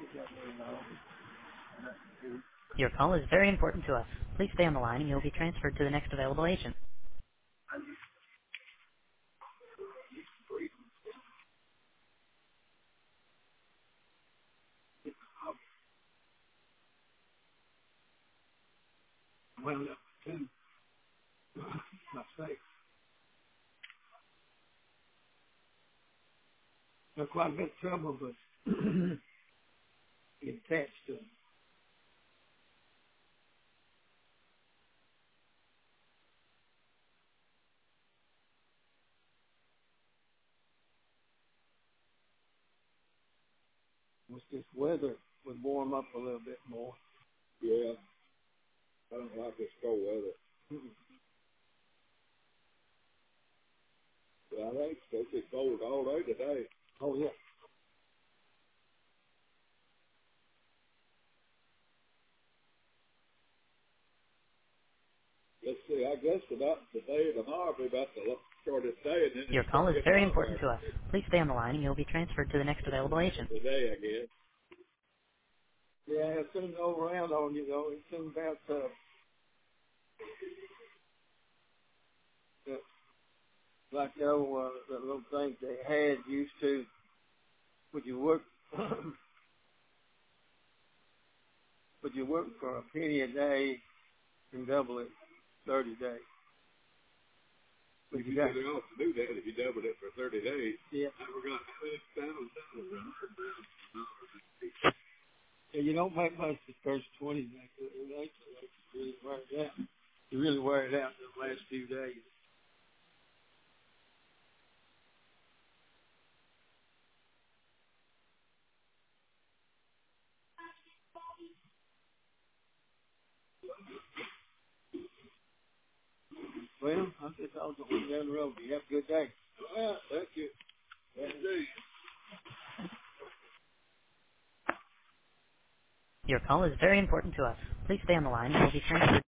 Your call is very important to us. Please stay on the line and you'll be transferred to the next available agent. Well, my face. There's quite a bit of trouble, but get attached to them. Wish this weather would warm up a little bit more. Yeah, I don't like this cold weather. Well, I think it's supposed to be cold all day today. Oh, yeah. Let's see, I guess about today and tomorrow will be about the shortest day, and then Your it's call going is to get very hotter important to us. Please stay on the line and you'll be transferred to the next available agent. today, I guess. Yeah, it's going to go around on you, though. It's in about, like the old, the little things they had used to, would you work, would you work for a penny a day and double it 30 days? But you got to do that if you doubled it for 30 days. Yeah. I forgot how many pounds that was. Yeah, you don't make much the first 20 days. You really wear it out. You really wear it out the last few days. Well, I guess I'll go down the road. You have a good day. All right, thank you. Thank you. Your call is very important to us. Please stay on the line and you'll be transferred.